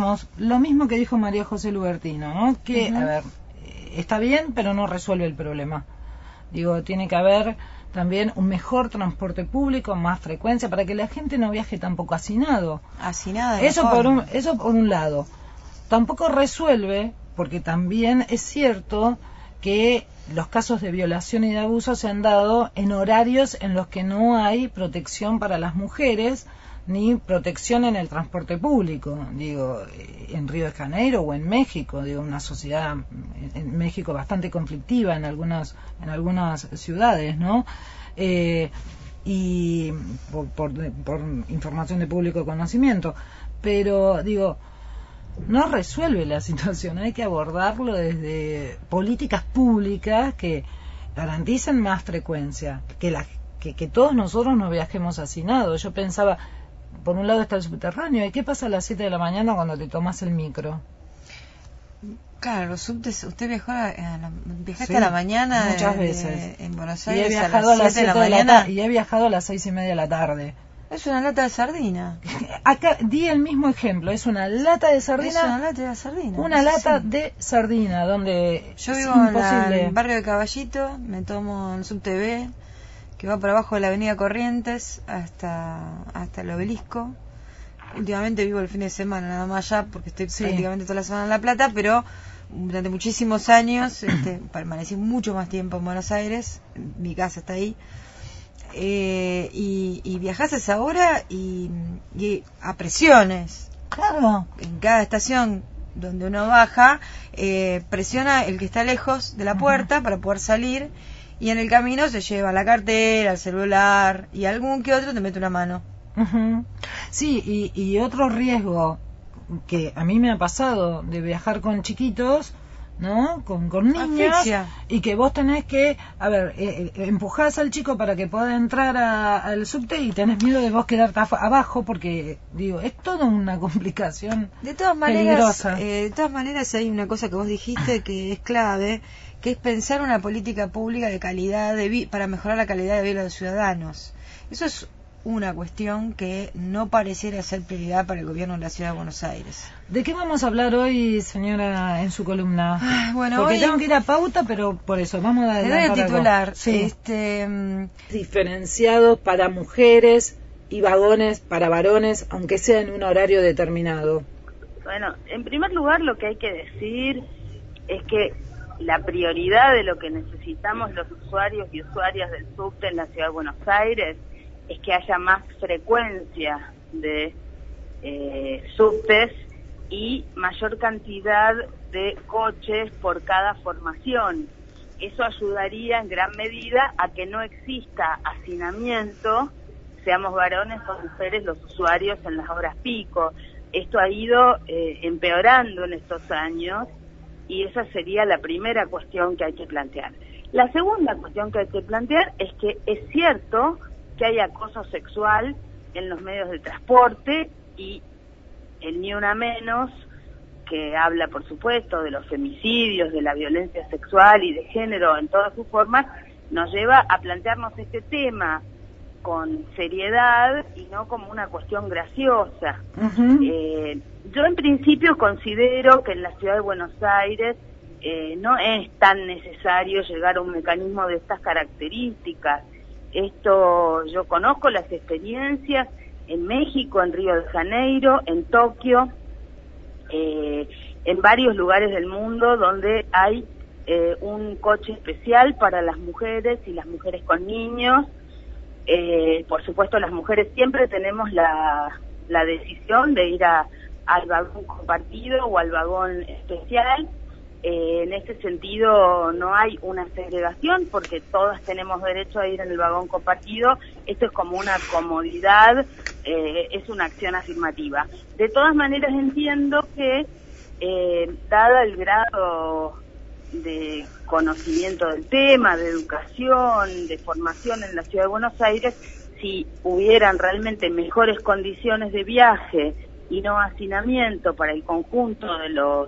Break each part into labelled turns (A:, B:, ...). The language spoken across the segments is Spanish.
A: digamos, lo mismo que dijo María José Lubertino, ¿no? Que, a ver, está bien, pero no resuelve el problema. Digo, tiene que haber también un mejor transporte público, más frecuencia, para que la gente no viaje tampoco hacinado.
B: Hacinado.
A: Eso por un lado. Tampoco resuelve, porque también es cierto que los casos de violación y de abuso se han dado en horarios en los que no hay protección para las mujeres ni protección en el transporte público, digo, en Río de Janeiro o en México, digo, una sociedad en México bastante conflictiva en algunas ciudades, ¿no? Y por información de público conocimiento, pero digo, no resuelve la situación, hay que abordarlo desde políticas públicas que garanticen más frecuencia, que todos nosotros no viajemos hacinados. Yo pensaba, por un lado está el subterráneo, ¿y qué pasa a las 7 de la mañana cuando te tomas el micro?
B: Claro, los subtes, usted viajaste
A: Sí,
B: a la mañana
A: muchas veces
B: en Buenos
A: y he
B: Aires
A: viajado
B: a las 7 de la mañana.
A: y he viajado a las 6:30 de la tarde.
B: Es una lata de sardina.
A: Acá di el mismo ejemplo, es una lata de sardina.
B: Es una lata de sardina.
A: Una lata de sardina, donde
B: yo
A: es
B: vivo
A: imposible.
B: en el barrio de Caballito, me tomo el subte B, que va por abajo de la avenida Corrientes hasta el Obelisco. Últimamente vivo el fin de semana nada más allá, porque estoy prácticamente toda la semana en La Plata, pero durante muchísimos años permanecí mucho más tiempo en Buenos Aires, mi casa está ahí. Y viajás a esa hora y a presiones.
A: Claro.
B: En cada estación donde uno baja, presiona el que está lejos de la puerta para poder salir, y en el camino se lleva la cartera, el celular, y algún que otro te mete una mano.
A: Sí, y otro riesgo que a mí me ha pasado de viajar con chiquitos, ¿no? Con niños,
B: asfixia.
A: Y que vos tenés que, a ver, empujás al chico para que pueda entrar al subte y tenés miedo de vos quedarte abajo, porque, digo, es toda una complicación peligrosa.
B: De todas maneras hay una cosa que vos dijiste que es clave, que es pensar una política pública de calidad para mejorar la calidad de vida de los ciudadanos. Eso es una cuestión que no pareciera ser prioridad para el gobierno de la Ciudad de Buenos Aires.
A: ¿De qué vamos a hablar hoy, señora, en su columna?
B: Bueno,
A: porque
B: hoy
A: tengo que ir a pauta, pero por eso, vamos a adelantar
B: le doy el titular.
A: Sí. Diferenciados para mujeres y vagones para varones, aunque sea en un horario determinado.
C: Bueno, en primer lugar lo que hay que decir es que la prioridad de lo que necesitamos los usuarios y usuarias del subte en la Ciudad de Buenos Aires es que haya más frecuencia de subtes y mayor cantidad de coches por cada formación. Eso ayudaría en gran medida a que no exista hacinamiento, seamos varones o mujeres los usuarios en las horas pico. Esto ha ido empeorando en estos años y esa sería la primera cuestión que hay que plantear. La segunda cuestión que hay que plantear es que es cierto que hay acoso sexual en los medios de transporte, y el Ni Una Menos, que habla por supuesto de los femicidios, de la violencia sexual y de género en todas sus formas, nos lleva a plantearnos este tema con seriedad y no como una cuestión graciosa. Yo en principio considero que en la Ciudad de Buenos Aires no es tan necesario llegar a un mecanismo de estas características. Esto, yo conozco las experiencias en México, en Río de Janeiro, en Tokio, en varios lugares del mundo donde hay un coche especial para las mujeres y las mujeres con niños. Por supuesto, las mujeres siempre tenemos la decisión de ir al vagón compartido o al vagón especial. En ese sentido no hay una segregación porque todas tenemos derecho a ir en el vagón compartido. Esto es como una comodidad, es una acción afirmativa. De todas maneras entiendo que dada el grado de conocimiento del tema, de educación, de formación en la Ciudad de Buenos Aires, si hubieran realmente mejores condiciones de viaje y no hacinamiento para el conjunto de los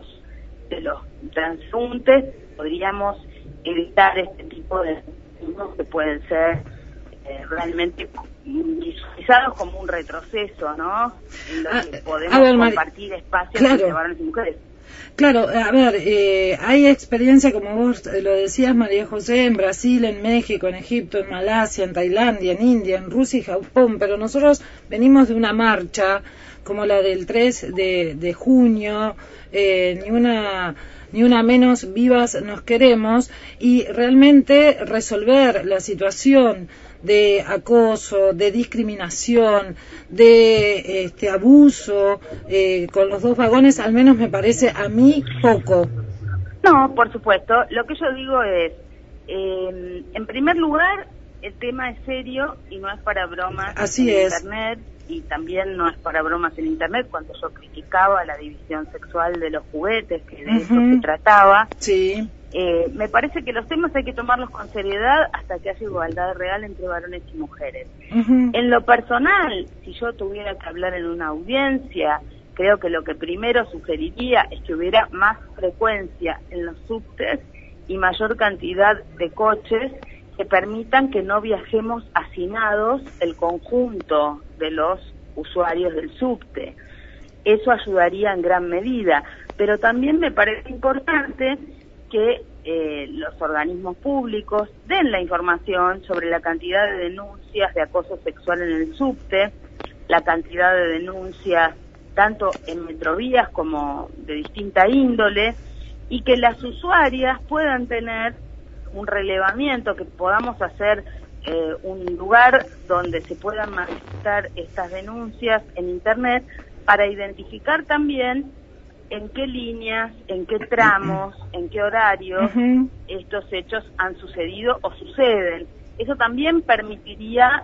C: transeúntes, podríamos evitar este tipo de que pueden ser realmente visualizados como un retroceso, ¿no? En lo que podemos compartir espacios entre varones y mujeres.
A: Claro, a ver, hay experiencia, como vos lo decías, María José, en Brasil, en México, en Egipto, en Malasia, en Tailandia, en India, en Rusia y Japón, pero nosotros venimos de una marcha como la del 3 de junio, ni una menos, vivas nos queremos, y realmente resolver la situación de acoso, de discriminación, de abuso con los dos vagones, al menos me parece a mí poco.
C: No, por supuesto. Lo que yo digo es, en primer lugar, el tema es serio y no es para bromas.
A: Así
C: en
A: es.
C: Internet, y también no es para bromas en Internet. Cuando yo criticaba la división sexual de los juguetes, que de eso se trataba,
A: sí.
C: Me parece que los temas hay que tomarlos con seriedad hasta que haya igualdad real entre varones y mujeres. En lo personal, si yo tuviera que hablar en una audiencia, creo que lo que primero sugeriría es que hubiera más frecuencia en los subtes y mayor cantidad de coches que permitan que no viajemos hacinados el conjunto de los usuarios del subte. Eso ayudaría en gran medida, pero también me parece importante que los organismos públicos den la información sobre la cantidad de denuncias de acoso sexual en el subte, la cantidad de denuncias tanto en metrovías como de distinta índole, y que las usuarias puedan tener un relevamiento, que podamos hacer un lugar donde se puedan manifestar estas denuncias en Internet para identificar también en qué líneas, en qué tramos, en qué horarios estos hechos han sucedido o suceden. Eso también permitiría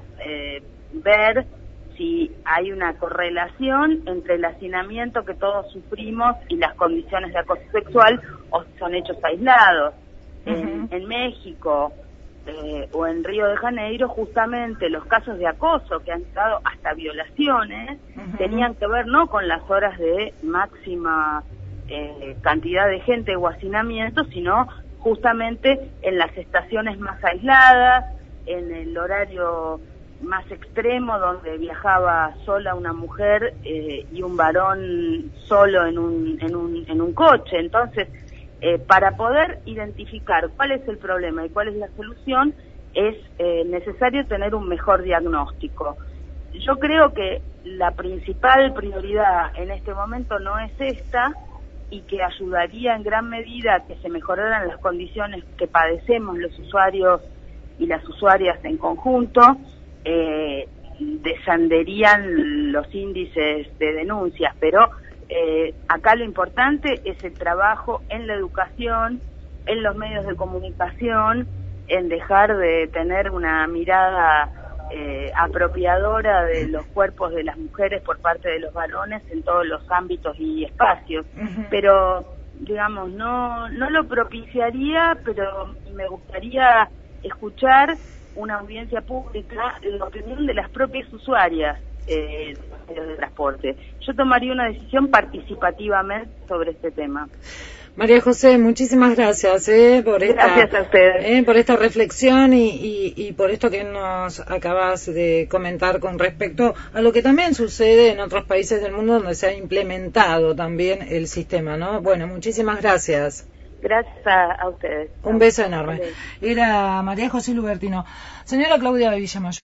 C: ver si hay una correlación entre el hacinamiento que todos sufrimos y las condiciones de acoso sexual, o si son hechos aislados. En México o en Río de Janeiro, justamente los casos de acoso que han dado hasta violaciones tenían que ver no con las horas de máxima cantidad de gente o hacinamiento, sino justamente en las estaciones más aisladas, en el horario más extremo donde viajaba sola una mujer y un varón solo en un coche. Entonces, para poder identificar cuál es el problema y cuál es la solución, es necesario tener un mejor diagnóstico. Yo creo que la principal prioridad en este momento no es esta, y que ayudaría en gran medida a que se mejoraran las condiciones que padecemos los usuarios y las usuarias en conjunto, descenderían los índices de denuncias, pero acá lo importante es el trabajo en la educación, en los medios de comunicación, en dejar de tener una mirada apropiadora de los cuerpos de las mujeres por parte de los varones en todos los ámbitos y espacios. Pero, digamos, no lo propiciaría, pero me gustaría escuchar una audiencia pública, la opinión de las propias usuarias de los de transporte. Yo tomaría una decisión participativamente sobre este tema.
A: María José, muchísimas gracias
C: gracias a ustedes.
A: Por esta reflexión y por esto que nos acabas de comentar con respecto a lo que también sucede en otros países del mundo donde se ha implementado también el sistema, ¿no? Bueno, muchísimas gracias.
C: Gracias a ustedes.
A: Un beso enorme. Era María José Lubertino. Señora Claudia Villamayor.